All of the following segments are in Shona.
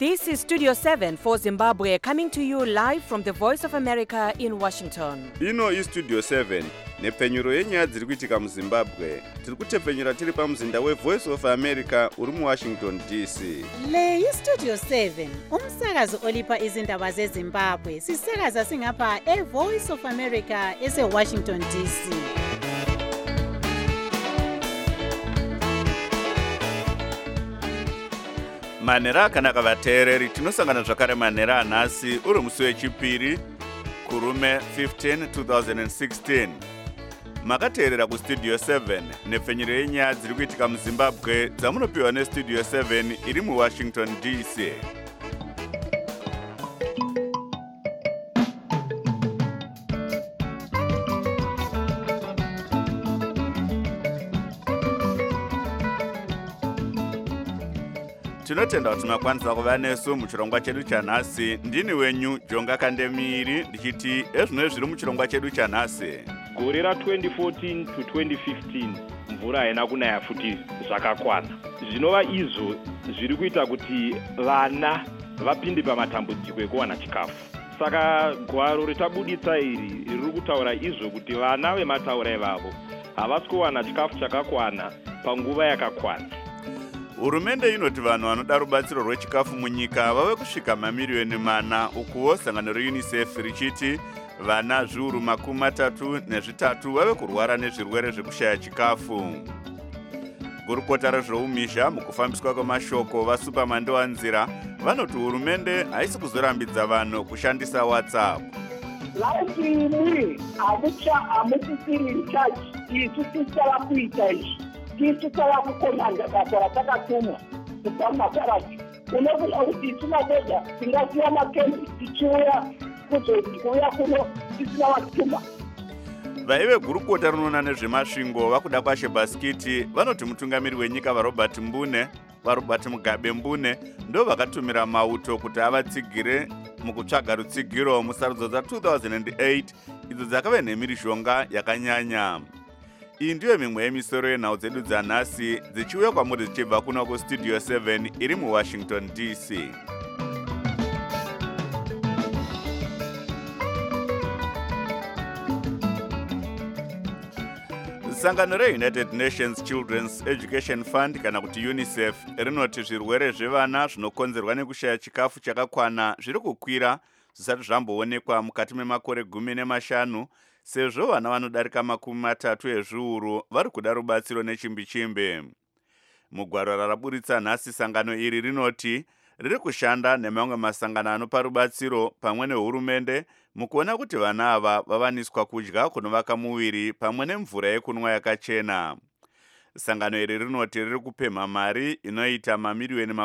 This is Studio 7 for Zimbabwe, coming to you live from the Voice of America in Washington. Ino iStudio 7 nepfenyuro yenyaya dziri kuitika muZimbabwe. Tiri kutepfenyura tiri pamuzinda weVoice of America uri muWashington DC. Le iStudio 7 umsakazo olipa izindaba zeZimbabwe. Sisakaza singapha eVoice of America eseWashington DC. Manera akanaka vateereri, tinosangana zvakare manera anhasi uri musi wechipiri kurume 15 2016. Makateerera kuStudio 7 nepfenyuro yenyaya dziri kuitika muZimbabwe dzamunopiwa neStudio 7 iri muWashington DC. Tinotenda kuti makwanisa kuva nesu muchirongwa chedu chanhasi. Ndini wenyu Jonga Kandemiri ndichiti ezvino zviri muchirongwa chedu chanhasi. Gore ra2014 to 2015 mvura haina kunaya futi zvakakwana. Zvinova izvo zviri kuita kuti vana vapinde pamatambudziko ekuwana chikafu. Saka gwaro ritabuditsa iri riri kutaura izvo kuti vana vemataura ivavo havasi kuwana chikafu chakakwana panguva yakakwana. Hurumende inoti vanhu vanoda rubatsiro rwechikafu munyika vave kusvika mamiriyoni 4, ukuwo sangano reUNICEF richiti vana zviuru 33 vave kurwara nezvirwere zvekushaya chikafu. Gurukota rezveumisha mukufambiswa kwemashoko vaSupermandowanzira vanoti hurumende haisi kuzorambidza vanhu kushandisa WhatsApp. Laiti hamutisiri in charge isu tisara kuita izvi. Tisu tava kukonanga basa ratakatumwa kubva mumakarati. Unokuda kuti isu madhodha tingasiya makembi tichiuya kuzokuuya kuno tisina vatuma. Vaive gurukota rinoona nezvemasvingo vakuda kwashe Baskiti vanoti mutungamiri wenyika vaRobert Mugabe Mbune ndo vakatumira mauto kuti avatsigire mukutsvaga rutsigiro musarudzo dza2008 idzo dzakave nemhirizhonga yakanyanya. Iyi ndiyo mimwe yemisoro yenhau dzedu dzanhasi dzichiuya kwamuri dzichibva kuno kuStudio 7 iri muWashington DC. Sangano reUnited Nations Children's Education Fund kana kuti UNICEF rinoti zvirwere zvevana zvinokonzerwa nekushaya chikafu chakakwana zviri kukwira zvisati zvamboonekwa mukati memakore 15 sezvo vana vanodarika 30 ezviuru vari kuda rubatsiro nechimbi-chimbi. Mugwaro raraburitsa nhasi sangano iri rinoti riri kushanda nemamwe masangano anopa rubatsiro pamwe nehurumende mukuona kuti vana ava vavaniswa kudya kunovaka muviri pamwe nemvura yekunwa yakachena. Sangano iri rinoti riri kupemha mari inoita mamiriyoni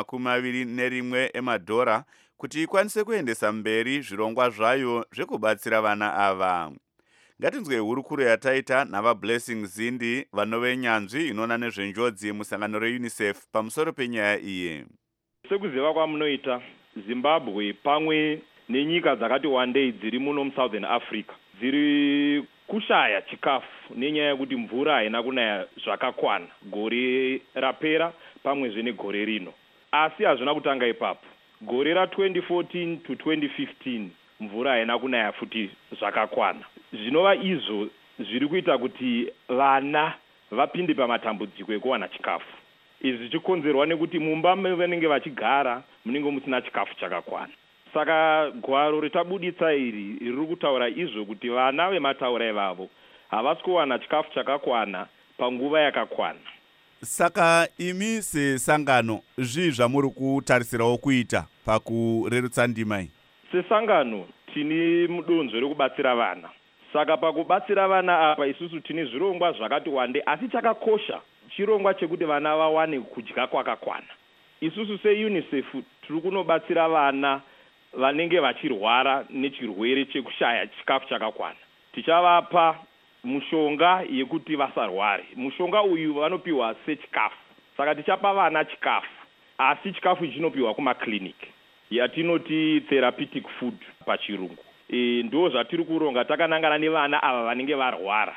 21 emadhora kuti ikwanise kuendesa mberi zvirongwa zvayo zvekubatsira vana ava. Ngatinzwe hurukuro yataita navaBlessing Zindi vanove nyanzvi inoona nezvenjodzi musangano reUNICEF pamusoro penyaya iyi. Sekuziva kwamunoita, Zimbabwe pamwe nenyika dzakati wandei dziri muno muSouthern Africa dziri kushaya chikafu nenyaya yekuti mvura haina kunaya zvakakwana gore rapera pamwezve negore rino. Asi hazvina kutanga ipapo. Gore ra2014 to 2015 mvura haina kunaya futi zvakakwana. Zvinova izvo zviri kuita kuti vana vapinde pamatambudziko ekuwana chikafu. Izvi zvichikonzerwa nekuti mumba vanenge vachigara munenge musina chikafu chakakwana. Saka gwaro ritabuditsa iri riri kutaura izvo kuti vana vemataura ivavo havasi kuwana chikafu chakakwana panguva yakakwana. Saka imi sesangano zvii zvamuri kutarisirawo kuita pakurerutsa ndima iyi? Sesangano tine mudonzvo rekubatsira vana. Saka pakubatsira vana apa isusu tine zvirongwa zvakati wande, asi chakakosha chirongwa chekuti vana vawane kudya kwakakwana. Isusu seUNICEF tiri kunobatsira vana vanenge vachirwara nechirwere chekushaya chikafu chakakwana. Tichavapa mushonga yekuti vasarware. Mushonga uyu vanopiwa sechikafu. Saka tichapa vana chikafu, asi chikafu chinopiwa kumakliniki yatinoti therapeutic food pachirungu. Ndo zvatiri kuronga takanangana nevana ava vanenge varwara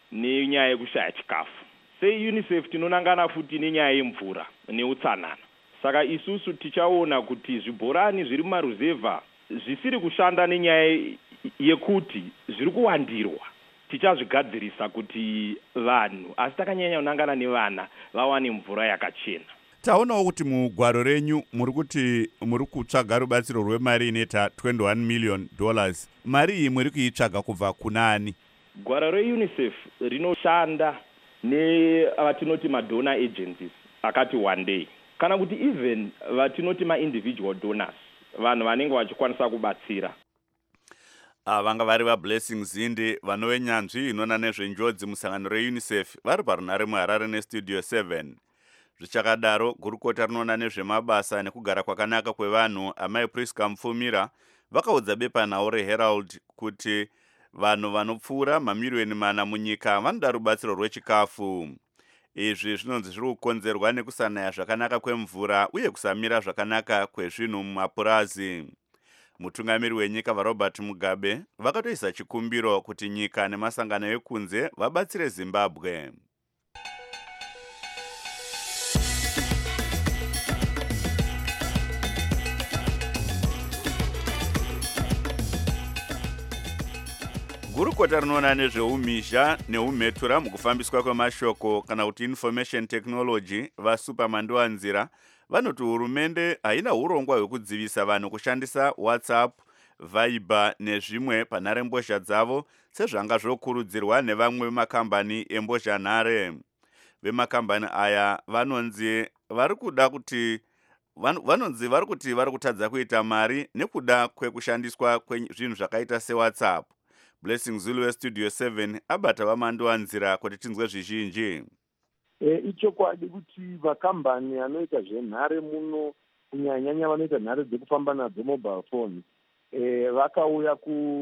nenyaya yekushaya chikafu. SeUNICEF tinonangana futi nenyaya yemvura neutsanana. saka isusu tichaona kuti zvibhorani zviri mumaruzevha zvisiri kushanda nenyaya yekuti zviri kuwandirwa. Tichazvigadzirisa kuti vanhu, asi takanyanya kunangana nevana, vawane mvura yakachena. Taonawo kuti mugwaro renyu muri kuti muri kutsvaga rubatsiro rwemari ineta $21 million. Mari iyi muri kuitsvaga kubva kunani? Gwaro reUNICEF rinoshanda nevatinoti madonor agencies akati one day, kana kuti even vatinoti ma-individual donors, vanhu vanenge vachikwanisa kubatsira. Vanga vari vaBlessing Zinde vanowenyanzvi inona nezvenjodzi musangano reUNICEF vari parunare muHarare neStudio 7. Zvichakadaro, gurukota rinoona nezvemabasa nekugara kwakanaka kwevanhu Amai Priska Mufumira vakaudza bepanhau reHerald kuti vanhu vanopfuura mamiliyoni 4 munyika vanoda rubatsiro rwechikafu. Izvi zvinonzi zviri kukonzerwa nekusanaya zvakanaka kwemvura uye kusamira zvakanaka kwezvinhu mumapurazi. Mutungamiri wenyika vaRobert Mugabe vakatoisa chikumbiro kuti nyika nemasangano ekunze vabatsire Zimbabwe. Gurukota rinoona nezveumhizha neumhetura mukufambiswa kwemashoko kana kuti information technology vaSupamanduanzira vanoti hurumende haina urongwa hwekudzivisa vanhu kushandisa WhatsApp, Viber nezvimwe panharembozha dzavo sezvanga zvokurudzirwa nevamwe vemakambani embozhanhare. Vemakambani aya vanonzi vari kuti vari kutadza kuita mari nekuda kwekushandiswa kwezvinhu zvakaita seWhatsApp. Blessing Zulu weStudio 7 abata vamanduanzira kuti tinzwe zvizhinji. Ichokwadi kuti vakambani anoita zvenhare muno kunyanya vanoita nhare dzekufamba nadzo mobile phone vakauya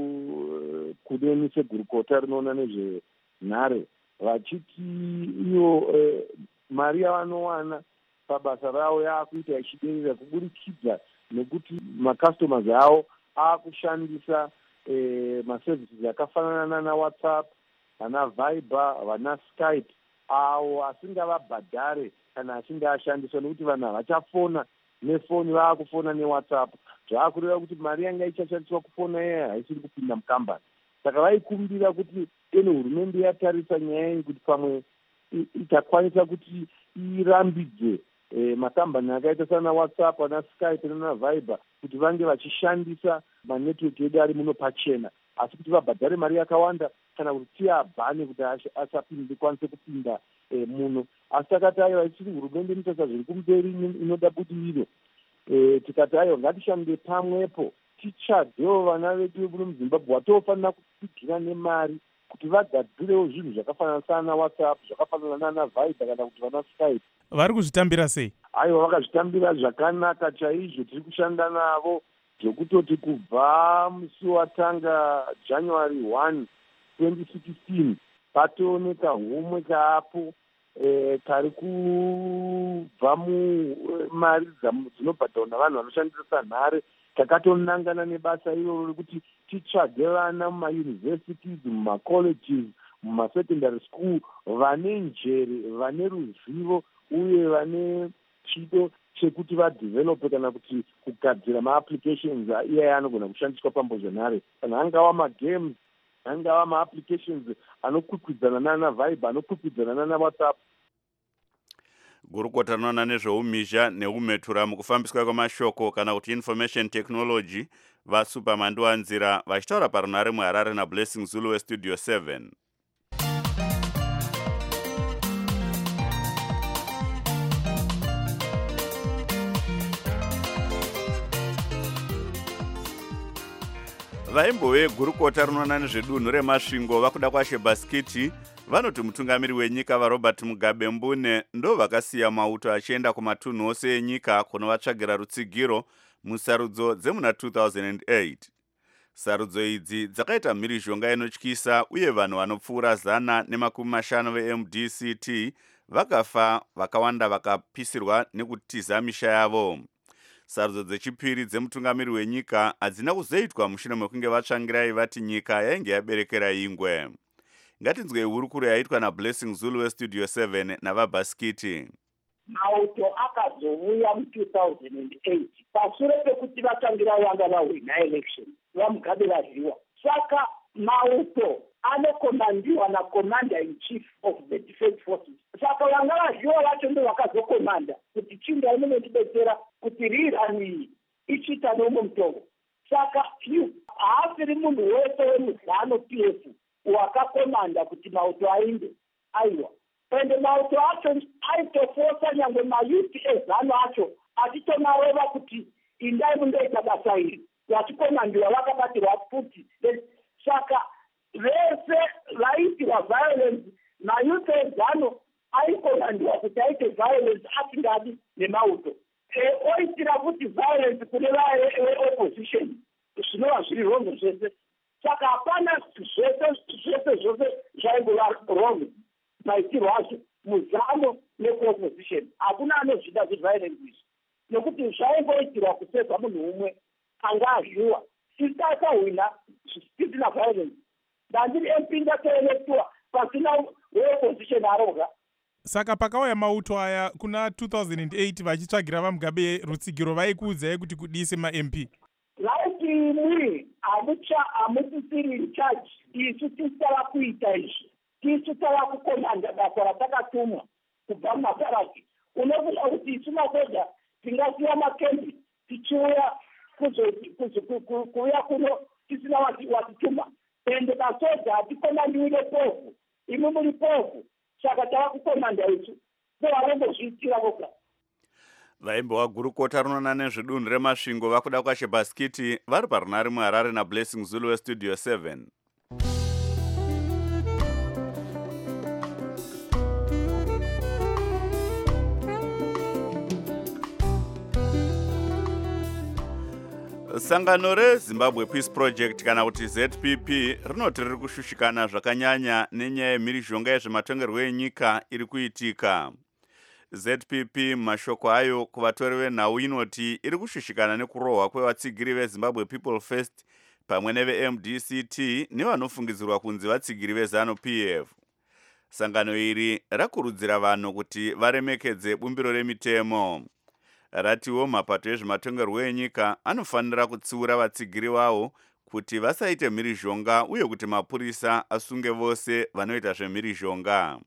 kune segurukota rinoona nezvenhare vachiti iyo mari yavanowana pabasa ravo yakuita ichiderera kuburikidza nekuti macustomers avo akushandisa maservices akafanana naWhatsApp, vana Viber, vana Skype awo asingavabhadhare kana achinge ashandiswa nekuti vanhu havachafona nefoni, vaakufona neWhatsApp. Zvaakureva kuti mari yanga ichashandiswa kufona iye haisiri kupinda mukambani. Saka vaikumbira kuti hurumende yatarisa nyaya iyi kuti pamwe itakwanisa kuti irambidze makambani akaita sana WhatsApp, ana Skype nana Viber kuti vange vachishandisa manetwork edu ari muno pachena, asi kuti vabhadhare mari yakawanda kana kuti tiyabhane kuti asakwanise kupinda muno. Asi takati aiwa isiri hurumende inotarisa zviri kumberi inoda budiriro. Tikati aiwa ngatishande pamwepo tichadewo vana vedu muno muZimbabwe vatofanira kutsigira nemari kuti vagadzirewo zvinhu zvakafanana sana WhatsApp, zvakafanana nana Viber kana kuti vana Skype. Vari kuzvitambira sei? Aiwa vakazvitambira zvakanaka chaizvo. Tiri kushanda navo zvokutoti kubva musi watanga January 1, 2016 patooneka humwe kaapo kari kubva mumari dzinobhadharwa navanhu vanoshandisa nhare. Takatonangana nebasa iroro rekuti titsvage vana mumayunivhesitizi, mumacolleges, mumasecondary school vane njere, vane ruzivo uye vane chido chekuti vadevelope kana kuti kugadzira maapplications iye anogona kushandiswa pambozhanhare, kana angava magames, angava maapplications anokwikwidzana nana Viber, anokwikwidzana nana WhatsApp. Gurukota rinoona nezveumhizha neumhetura mukufambiswa kwemashoko kana kuti information technology vaSupamanduanzira vachitaura parunare muHarare naBlessing Zulu weStudio 7. Vaimbo vegurukota rinoona nezvedunhu remasvingo vakuda kwaShebaskiti vanoti mutungamiri wenyika vaRobert Mugabe Mbune ndo vakasiya mauto achienda kumatunhu ose enyika kunovatsvagira rutsigiro musarudzo dzemuna 2008. Sarudzo idzi dzakaita mhirizhonga inotyisa uye vanhu vanopfuura 150 veMDCT vakafa, vakawanda vakapisirwa nekutiza misha yavo. Sarudzo dzechipiri dzemutungamiri wenyika hadzina kuzoitwa mushure mekunge vatsvangirai vati nyika yainge yaberekera ingwe. Ngatinzwe hurukuro yaitwa naBlessing Zulu weStudio 7 navaBaskiti. mauto akazouya mu2008 pashure pekuti vatangira vanga vahwina election vamugabe varyiwa. Saka mauto anokomandiwa naCommander in Chief of the Defense Forces. Saka vanga varyiwa vacho ndo vakazokomanda kuti chinda inonotidetsera kuti rirani ichita nomwe mutongo. Saka haasiri munhu wese wemuzano PF wakakomanda kuti mauto ainde aiwa. Ende mauto acho aitofosa nyangwe mayuti ezano acho achitonareva kuti indai mundoita basa iri vachikomandiwa vakabatirwa futi. Saka vese vaitirwa violence mayuti ezano aikomandiwa kuti aite violence asingadi nemauto. Oitira kuti violence kune vaopposition zvinova zviri rongo zvese. Saka hapana zvose zvaingova rongo maitirwo acho muzano nekuopposition. Hakuna anozvida zviviolence izvi nekuti zvaingoitirwa kuseva munhu umwe anga azviwa. Tisakahwina zvisina violence. Ndandiri MP ndatoelektiwa pasina weopposition aroga. Saka pakauya mauto aya kuna 2008 vachitsvagira vaMugabe rutsigiro vaikuudzai kuti kudise maMP? Vaiti imwi hamutisiri in charge, isu tisara kuita izvi. Tisu tava kukomanda basa ratakatumwa kubva mumaparaki. Unokuda kuti isu masoja tingasiya makembi tichiuya kuuya kuno tisina watituma. Ende masoja hatikomandiwi nepofu, imi muri pofu. Saka tava kukomanda isu ndovanombozviitira voga. Vaimbe wagurukota rinona nezvidunhu remasvingo vakuda kwaShebaskiti vari parunare muHarare naBlessing Zulu weStudio 7. Sangano reZimbabwe Peace Project kana kuti ZPP rinoti riri kushushikana zvakanyanya nenyaya yemhirizhonga yezvematongerwo enyika iri kuitika. ZPP mashoko ayo kuvatori venhau inoti iri kushushikana nekurohwa kwevatsigiri veZimbabwe People First pamwe neveMDCT nevanofungidzirwa kunzi vatsigiri vezanu PF. Sangano iri rakurudzira vanhu kuti varemekedze bumbiro remitemo. Ratiwo mapato ezvematongerwo enyika anofanira kutsiura vatsigiri vavo kuti vasaite mhirizhonga uye kuti mapurisa asunge vose vanoita zvemhirizhonga.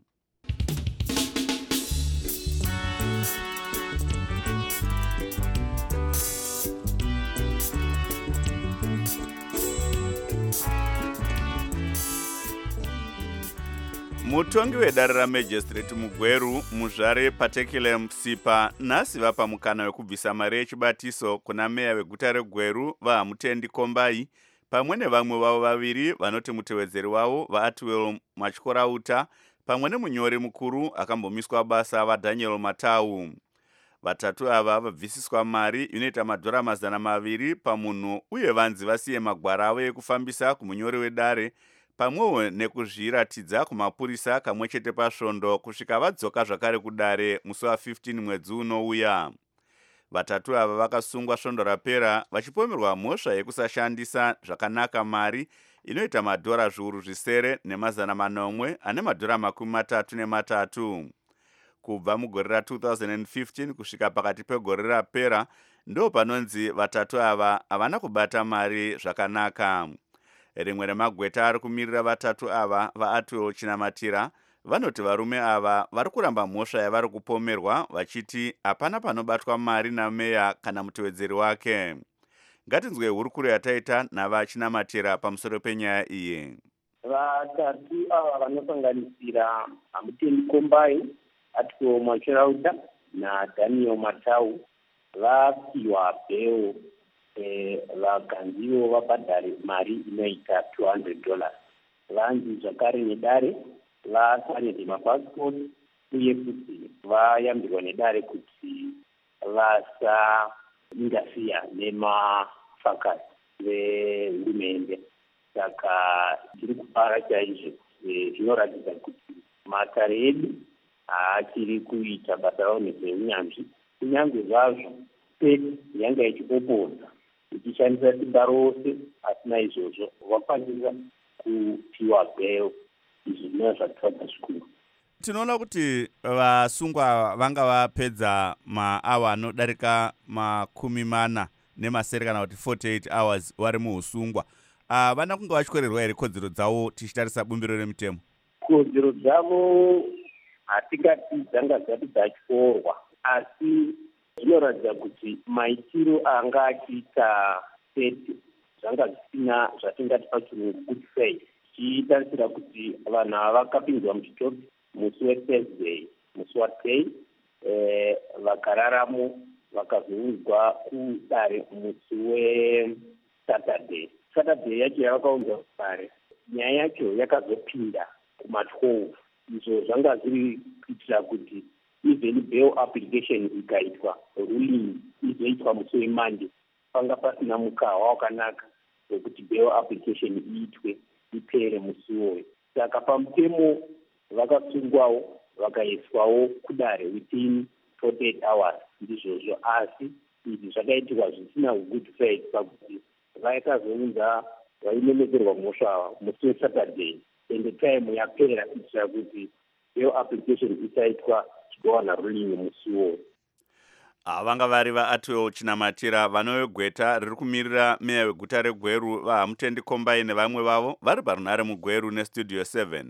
Mutongi wedare raMagistrate muGweru muzvare Patekile Msipa nhasi vapa mukana wekubvisa mari yechibatiso kuna meya weguta reGweru vaHamutendi Kombai pamwe nevamwe vavo vaviri vanoti mutevedzeri wavo vaAtwell Matyorauta pamwe nemunyori mukuru akambomiswa basa vaDaniel Matau. Vatatu ava vabvisiswa mari inoita $200 pamunhu uye vanzi vasiye magwara avo ekufambisa kumunyori wedare pamwewo nekuzviratidza kumapurisa kamwe chete pasvondo kusvika vadzoka zvakare kudare musi wa15 mwedzi unouya. Vatatu ava vakasungwa svondo rapera vachipomerwa mhosva yekusashandisa zvakanaka mari inoita $700 ne$800 ane $33. Kubva mugore ra2015 kusvika pakati pegore rapera ndo panonzi vatatu ava havana kubata mari zvakanaka. Rimwe remagweta ari kumirira vatatu ava vaAtwell Chinamatira vanoti varume ava vari kuramba mhosva yavari kupomerwa vachiti hapana panobatwa mari nameya kana mutevedzeri wake. Ngatinzwe hurukuro yataita navaChinamatira pamusoro penyaya iyi. Vatatu ava vanosanganisira Hamutendi Kombai, Atwell Matyorauta naDaniel Matau vapiwa bheo vakanziwo vabhadhare mari inoita $200. Vanzi zvakare nedare vasanirwe mapassport uye kuti vayambirwa nedare kuti vasaingafiya nemafakasi vehurumende. Saka tiri kupara chaizvo, zvinoratidza kuti matare edu haachiri kuita basa ravo nezveunyanzvi, kunyange zvazvo peti yanga ichipopodza ichishandisa simba rose, asina izvozvo vakwanisa kupiwa bheo. Izvi zvinova zvatwadza zvikuru. tinoona kuti vasungwa vanga vapedza maawa anodarika 40 kana kuti 48 hours vari muusungwa. Vana kunge vachikwererwa here kodzero dzavo tichitarisa bumbiro remutemo? Kodzero dzavo hatingati dzanga dzati dzatyorwa, asi zvinoratidza kuti maitiro anga achiita seti zvanga zvisina zvatingati pachirungu good faith, tichitarisira kuti vanhu ava vakapinzwa muchitoro musi weThursday, musi waThei, vakararamo vakazounzwa kudare musi weSaturday. Saturday yacho yavakaunzwa kare, nyaya yacho yakazopinda kuma12. Izvo zvanga zviri kuitira kuti even bail application ikaitwa, ruling izoitwa musi weMonday, panga pasina mukawa wakanaka wekuti bail application iitwe ipere musi uwoyo. Saka pamutemo vakasungwawo vakaiswawo kudare within 48 hours ndizvozvo, asi izvi zvakaitirwa zvisina good faith pakuti vaikazounza vaimemekerwa mhosva musi weSaturday ende time yapera kuitira kuti bail application isaitwa chigowana ruling musi uwoyo. Vanga vari vaAtwell Chinamatira, vano vegweta riri kumirira meya weguta reGweru vaHamutendi Kombai nevamwe vavo vari parunhare muGweru neStudio 7.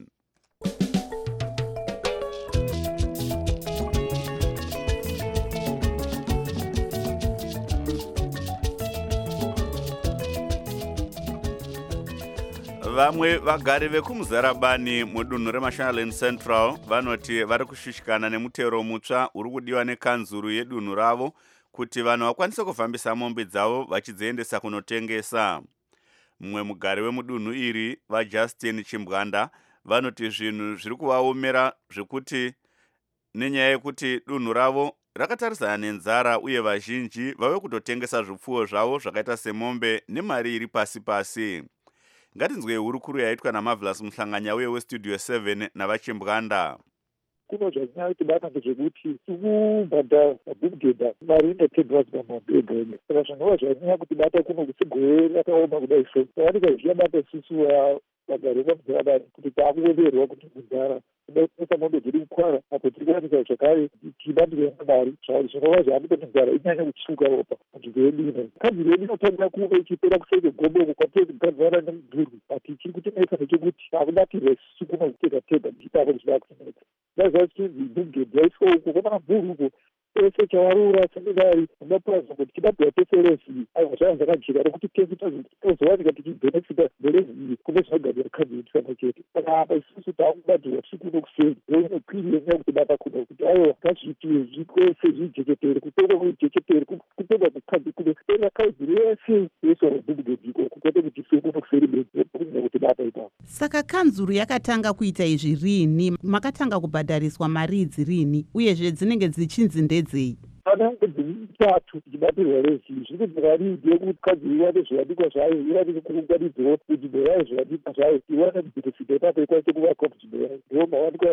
Vamwe vagari vekumuzarabani mudunhu reMashonaland Central vanoti vari kushushikana nemutero mutsva uri kudiwa nekanzuru yedunhu ravo kuti vanhu vakwanise kufambisa mombe dzavo vachidziendesa kunotengesa. Mumwe mugari wemudunhu iri, vaJustin Chimbwanda, vanoti zvinhu zviri kuvaomera zvekuti nenyaya yekuti dunhu ravo rakatarisana nenzara uye vazhinji vave kutotengesa zvipfuwo zvavo zvakaita semombe nemari iri pasi pasi. Ngatinzwe hurukuru yaitwa naMarvelous Muhlanganya uye weStudio 7 navaChimbwanda. Kuno zvanyaya kuti bana ndezvekuti kubhadha mabhugedha mari inotendwa pamombe ega. Saka zvinova zvanyanya kuti bata kuno kusigore rakaoma kudai so. Vanikazviya bata isusu vagari vamuzarabani kuti taakuoverwa kuti kudhara kudaisa mombe dziri kukwara apo tiri kuwanika zvakare tichibatirwa mari zvinova zvaamutondenzara inyanya kutsvuka ropa munzvimbo yedu ino. Kanzuro yedu inotangira kuva ichipera kuseke gombo kwatiri kugadzara nemudhuru ati tiri kutenesa nechekuti taakubatirwa isusu kuno kutega tega tichitaka tichida kutenesa. Ndazvachinzi bhugedhi yaiswa uko kuna mabhuru uko ese chavarura sekondari unapuraza kuti tibatirwa teseresi aiwa zvanga zvakajeka nekuti tozowanika tichibhenefita mberezi kune zvinogadzira kanzuro tisana chete. Saka apa isusu taakubatirwa sikuno kuseni inokwiri yenyaya kuti bata kuno kuti aiwa ngazviitire zvikwese zvijechetere kutenga kujechetere kutenga kukanzi kuno kutenga kanzuro yese yeiswa mabhugedhi ikoko kwete kuti sekuno kuseri bedzi kunyanya kuti bata ipapo. Saka kanzuro yakatanga kuita izvi rini? Makatanga kubhadhariswa mari idzi rini uyezve dzinenge dzichinzi ndedzei? Panenge dzitatu tichibatirwa rezi zviri dzakariidze kuti kanzuro iwane zviwanikwa zvayo iwanike kurunganidzwawo kunzvimbo yayo zviwanikwa zvayo iwane kubenefita ipapo ikwanise kuvakwa kunzvimbo yayo ndo mawanikwa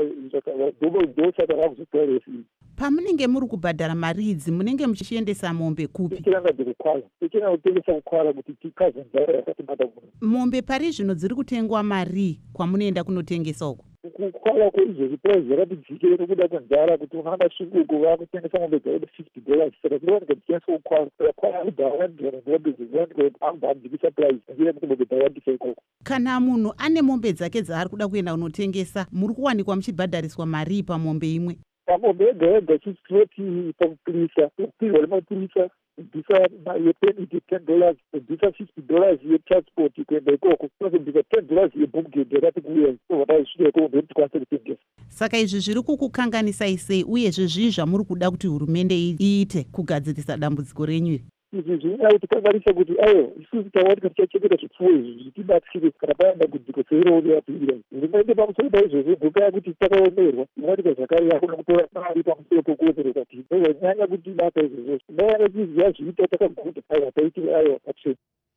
ndosaka rakuzopiwa rezi. Pamunenge muri kubhadhara mari idzi munenge muchiendesa mombe kupi? Tichiranga dzekukwara tichiranga kutengesa kukwara kuti tikaze nzara yakatibata muno. Mombe pari zvino dziri kutengwa mari kwamunoenda kunotengesa uko? Kukwara kweizvozvi puraizi yakati dzikire nekuda kwenzara kuti unohamba shinguko vakutengesa mombe dzaide $50 saka dzinowanika dzichiendeswa kukwara kwara kudhara $1 mombe dzizowanika amba adzikisa puraizi ngira kuti mombe dzawandisa ikoko. Kana munhu ane mombe dzake dzaari kuda kuenda kunotengesa muri kuwanikwa muchibhadhariswa mari pamombe imwe? Pamombe yega yega chistroti pamupurisa kupirwa nemapurisa kubvisa yepeniti $10 kubvisa $50 yetransport kuenda ikoko kubvisa $10 yebhugedhi yakati kuuya ovadaisvika ikoko ndoti tikwanise kutengesa. Saka izvi zviri kukukanganisai sei uyezve zvii zvamuri kuda kuti hurumende iite kugadzirisa dambudziko renyu? Izvi zvinoda kutikanganisa kuti aiwa isusu tawanika tichachengeta zvipfuwo izvi zvitibatsire kana paya dambudziko seirori yapira. Hurumende pamusoro paizvozvo mbuka yakuti takaomerwa inowanika zvakare yakuna kutora mari pamusoro pokuomerwa kuti zvanyanya kuti bata izvozvo ndayanga tiziva zviita takaguta aiwa taitire aiwa patsvene.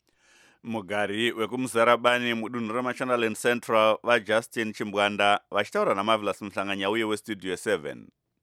Mugari wekumuzarabani mudunhu reMashonaland Central vaJustin Chimbwanda vachitaura naMarvelous Muhlanganya uye weStudio 7.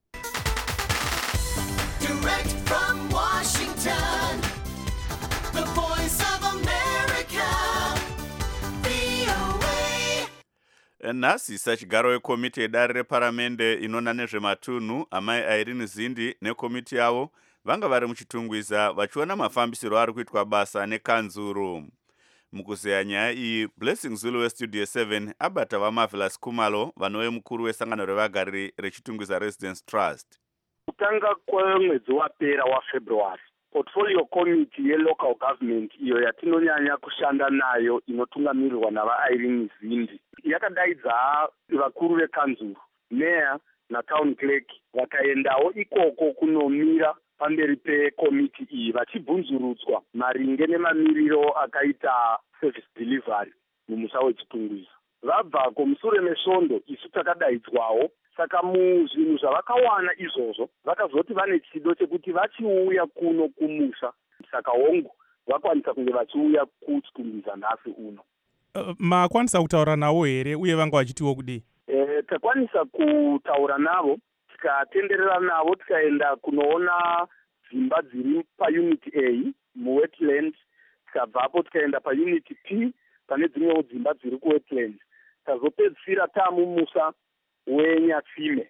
Direct from Washington, the voice of America, VOA. Nhasi sachigaro wekomiti yedare reparamende inona nezvematunhu amai Irene Zindi nekomiti yavo vanga vari muchitungwiza vachiona mafambisiro ari kuitwa basa nekanzuru. Mukuzeya nyaya iyi, Blessing Zulu westudio 7 abata vaMarvelous Khumalo vanove mukuru wesangano revagari rechitungwiza Residence Trust. Kutanga kwemwedzi wapera waFebruary, portfolio committee yelocal government iyo yatinonyanya kushanda nayo inotungamirirwa navaIrene Zindi yakadaidza vakuru vekanzuru, meya natown clerk vakaendawo ikoko kunomira pamberi pekomiti iyi vachibvunzurudzwa maringe nemamiriro akaita service delivery mumusha wechitungwiza. Vabva kumusure mesvondo isu takadaidzwawo, saka muzvinhu zvavakawana izvozvo vakazoti vane chido chekuti vachiuya kuno kumusha, saka hongu vakwanisa kunge vachiuya kuchitungwiza nhasi uno. Makwanisa kutaura navo here uye vanga vachitiwo kudii? Takwanisa kutaura navo, tikatenderera navo tikaenda kunoona dzimba dziri paunit A muwetland, tikabvapo tikaenda paunit P pane dzimwewo dzimba dziri kuwetland. Tazopedzisira tamumusha weNyatsime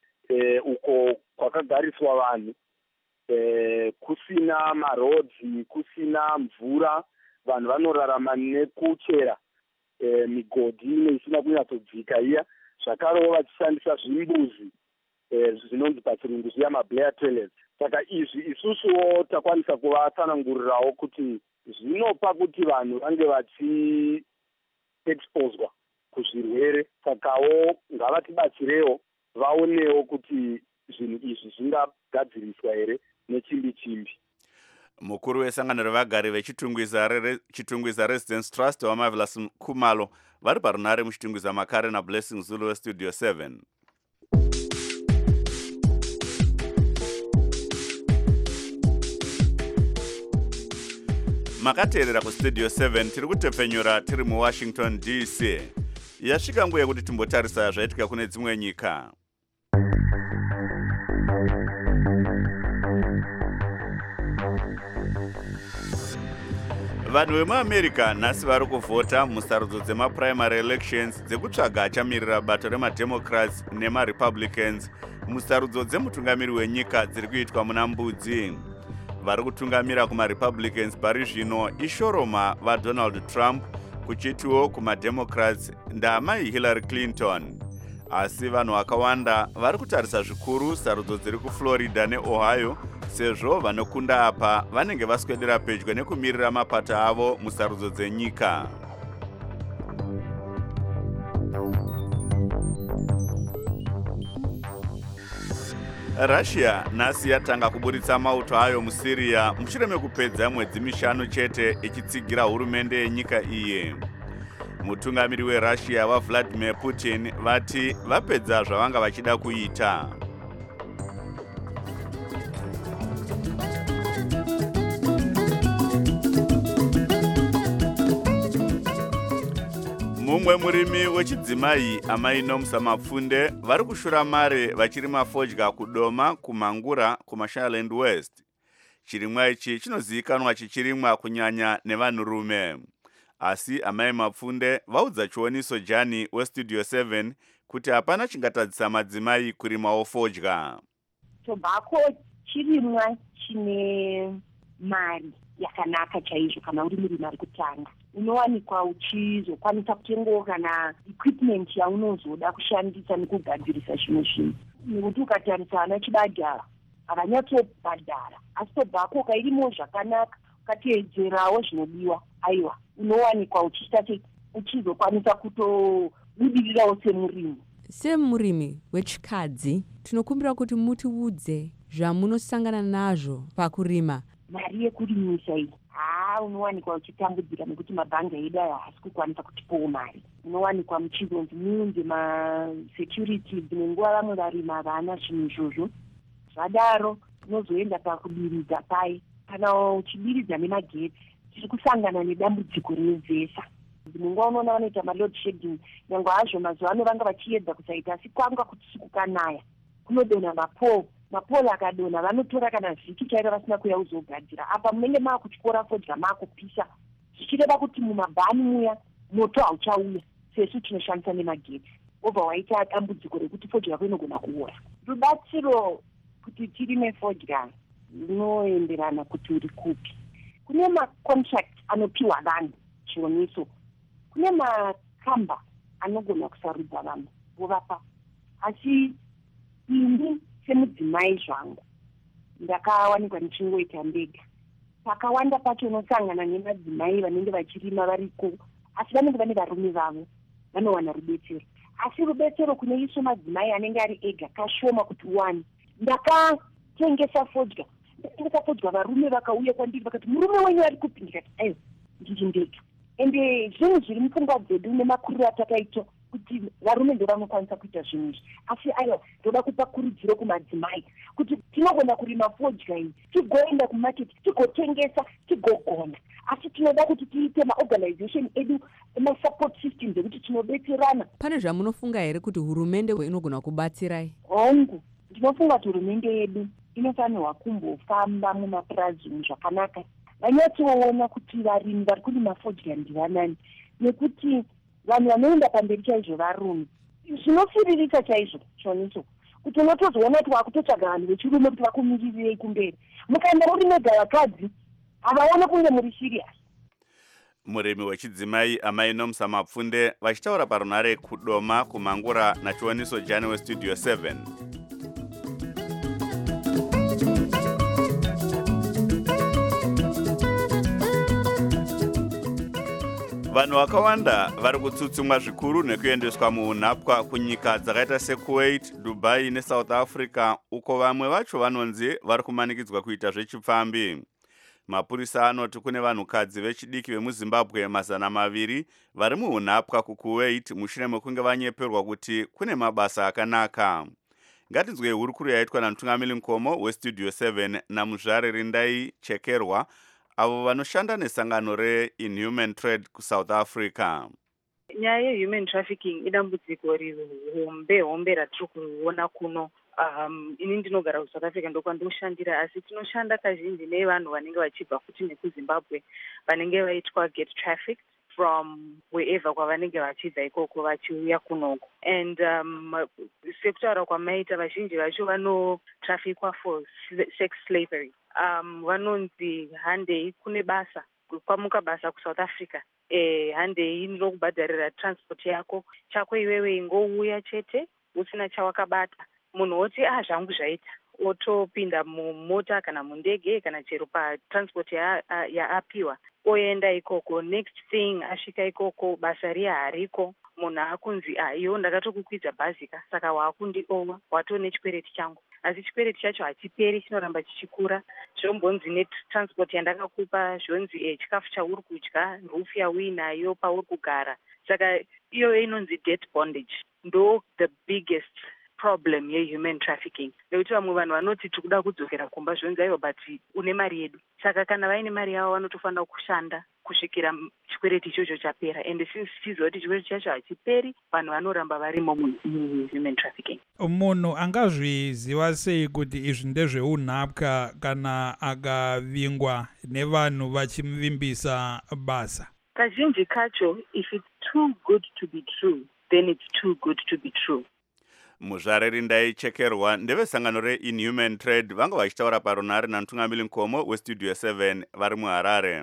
uko kwakagariswa vanhu, kusina marodzi, kusina mvura, vanhu vanorarama nekuchera migodhi isina kunyatsodzika iya, zvakarewo vachishandisa zvimbuzi zvinonzi pachirungu zviya mablair toilets. Saka izvi isusuwo takwanisa kuvatsanangurirawo kuti zvinopa kuti vanhu vange vachiexposwa kuzvirwere, sakawo ngavatibatsirewo vaonewo kuti zvinhu izvi zvingagadziriswa here nechimbi chimbi. Mukuru wesangano revagari vechitungwiza Residence Trust vaMarvelous Khumalo vari parunare muchitungwiza makare naBlessing Zulu westudio 7. Makateerera kustudio 7 tiri kutepfenyura tiri muWashington DC. Yasvika nguva yekuti timbotarisa zvaitika kune dzimwe nyika. Vanhu vemuAmerica nhasi vari kuvhota musarudzo dzemaprimary elections dzekutsvaga achamirira bato remademocrats nemarepublicans musarudzo dzemutungamiri wenyika dziri kuitwa muna Mbudzi. Vari kutungamira kumarepublicans pari zvino ishoroma vaDonald Trump, kuchitiwo kumademocrats ndamai Hillary Clinton. Asi vanhu vakawanda vari kutarisa zvikuru sarudzo dziri kuFlorida neOhio, sezvo vanokunda apa vanenge vaswedera pedyo nekumirira mapato avo musarudzo dzenyika. Russia nhasi yatanga kuburitsa mauto ayo muSyria mushure mekupedza mwedzi 5 chete ichitsigira hurumende yenyika iye. Mutungamiri weRussia waVladimir Putin vati vapedza zvavanga vachida kuita. Mumwe murimi wechidzimai amai Nomsa Mapfunde vari kushura mare vachirima fodya kudoma kumhangura kuMashonaland West. Chirimwa ichi chinozivikanwa chichirimwa kunyanya nevanhurume. Asi amai Mapfunde vaudza chioniso Jani westudio 7 kuti hapana chingatadzisa madzimai kurimawo fodya. Tobacco chirimwa chine mari yakanaka chaizvo kana uri murimi ari kutanga. Unowanikwa uchizokwanisa kutengawo kana equipment yaunozoda kushandisa nekugadzirisa zvimwe zvinhu. Nekuti ukatarisa ana chibhadhara havanyatsobhadhara, asi tobacco kairimo zvakanaka ukateedzerawo zvinodiwa, aiwa unowanikwa uchizokwanisa kutobudirirawo semurimi. Semurimi wechikadzi tinokumbira kuti mutiudze zvamunosangana nazvo pakurima. Mari yekurimisa iyi unowanikwa uchitambudzika nekuti mabhanga edu aya haasi kukwanisa kutipawo mari. Unowanikwa muchizonzi muunze masecurity dzimwe nguva vamwe varimi havana zvinhu izvozvo. Zvadaro unozoenda pakudiridza pai. Kana uchidiridza nemagetsi tiri kusangana nedambudziko remvesa. Dzimwe nguva unoona vanoita maload shedding, nyangwe hazvo mazuva ano vanga vachiedza kusaita, asi kwanga kuti kukanaya kunodonha mapole akadonha vanotora kana vhiki chairo vasina kuya uzogadzira. Apa munenge maakutyora fodya maakupisa, zvichireva kuti mumabhani muya moto hauchauya. sesu tinoshandisa nemagetsi obva waita dambudziko rekuti fodya yako inogona kuora. Rubatsiro kuti tirime fodya runoenderana kuti uri kupi. Kune macontract anopiwa vanhu chioniso, kune makamba anogona kusarudza vanhu vovapa. Asi ini semudzimai zvangu ndakawanikwa ndichingoita ndega. Pakawanda pacho unosangana nemadzimai vanenge vachirima variko, asi vanenge vane varume vavo vanowana rubetsero. Asi rubetsero kune isu madzimai anenge ari ega kashoma kuti uwane. Ndakatengesa fodya varume vakauya kwandiri vakati murume wenyu ari kupi? Ndikati ayo ndiri ndega. Ende zvinhu zviri mupfungwa dzedu nemakuriro atakaita kuti varume ndo vanokwanisa kuita zvinhu izvi. Asi aiwa ndoda kupa kurudziro kumadzimai kuti tinogona kurima fodya iyi, tigoenda kumarket, tigotengesa, tigogona. Asi tinoda kuti tiite maorganization edu, masupport system dzekuti tinobetserana. Pane zvamunofunga here kuti hurumende inogona kubatsirai? Hongu, ndinofunga kuti hurumende yedu inofanirwa kumbofamba mumapurazi zvakanaka vanyatsoona kuti varimi vari kurima fodya ndivanani, nekuti vanhu vanoenda pamberi chaizvo varume. Zvinofiririsa chaizvo chonicho kuti unotozoona kuti wakutotsvaga vanhu vechirume kuti vakumirirei kumberi. Mukaenda muri mega vakadzi havaona kunge muri serious. Murimi wechidzimai Amai Nomsa Mapfunde vachitaura parunare kudoma kumangura nachioniso Jani westudio 7. Vanhu vakawanda vari kutsutsumwa zvikuru nekuendeswa muunhapwa kunyika dzakaita seKuwait, Dubai neSouth Africa, uko vamwe vacho vanonzi vari kumanikidzwa kuita zvechipfambi. Mapurisa anoti kune vanhukadzi vechidiki vemuZimbabwe 200 vari muunhapwa kuKuwait mushure mekunge vanyeperwa kuti kune mabasa akanaka. Ngatinzwe hurukuru yaitwa namutungamiri mukoma westudio 7 naMuzvare Rindai Chekerwa, avo vanoshanda nesangano reInhuman Trade kuSouth Africa. Nyaya yehuman trafficking idambudziko hombe ratiri kuona kuno. Ini ndinogara kuSouth Africa ndokwandinoshandira, asi tinoshanda kazhinji nevanhu vanenge vachibva futi nekuZimbabwe vanenge vaitwa get trafficked from wherever kwavanenge vachibva ikoko vachiuya kunoko. And sekutaura kwamaita vazhinji vacho vanotrafikwa for sex slavery. Vanonzi handei kune basa, kwamuka basa kuSouth Africa. Handei inokubhadharira transport yako chako iwewe ingouya chete usina chawakabata. Munhu oti zvangu zvaita otopinda mumota kana mundege kana chero patransport yaapiwa oenda ikoko. Next thing asvika ikoko basa riya hariko, munhu akunzi iwo ndakatokukwidza bhazika saka waakundioma wato nechikwereti changu. Asi chikwereti chacho hachiperi, chinoramba chichikura. Zvombonzi netransport yandakakupa, zvonzi chikafu chauri kudya, rufu yauinayo pauri kugara. Saka iyo inonzi debt bondage. Ndo the biggest problem yehuman trafficking. Nekuti vamwe vanhu vanoti tikuda kudzokera kumba zvonzi aiwa but une mari yedu. Saka kana vaine mari yavo vanotofanira kushanda kusvikira chikwereti ichocho chapera. And since tichizoti chikwereti chacho hachiperi, vanhu vanoramba varimo muhuman trafficking. Munhu angazviziva sei kuti izvi ndezveunhapwa kana akavingwa nevanhu vachimuvimbisa basa? Kazhinji kacho, if it's too good to be true, then it's too good to be true. Muzvare Rindai Chekerwa ndevesangano reInhuman Trade vanga vachitaura parunare namutungamiri mukoma westudio 7 vari muHarare.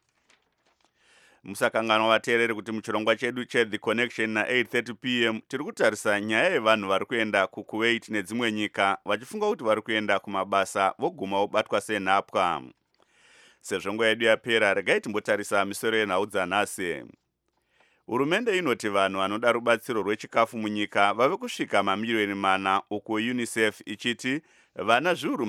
Musakanganwa vateereri kuti muchirongwa chedu cheThe Connection na8:30 p.m. tiri kutarisa nyaya yevanhu vari kuenda kuKuwait nedzimwe nyika vachifunga kuti vari kuenda kumabasa voguma vobatwa senhapwa. Sezvo nguva yedu yapera, regai timbotarisa misoro yenhau dzanhasi. Hurumende inoti vanhu vanoda rubatsiro rwechikafu munyika vave kusvika 4,000,000 uko UNICEF ichiti vana zviuru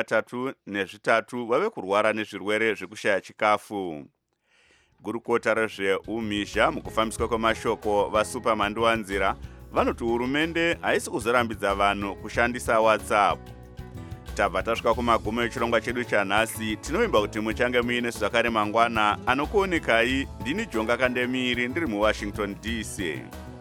33 vave kurwara nezvirwere zvekushaya chikafu. Gurukota rezveumhizha mukufambiswa kwemashoko vaSuperman Wanzira vanoti hurumende haisi kuzorambidza vanhu kushandisa WhatsApp. Tabva tasvika kumagumo echirongwa chedu chanhasi. Tinovimba kuti muchange muine zvakare mangwana anokuonekai. Ndini Jonga Kandemiri ndiri muWashington DC.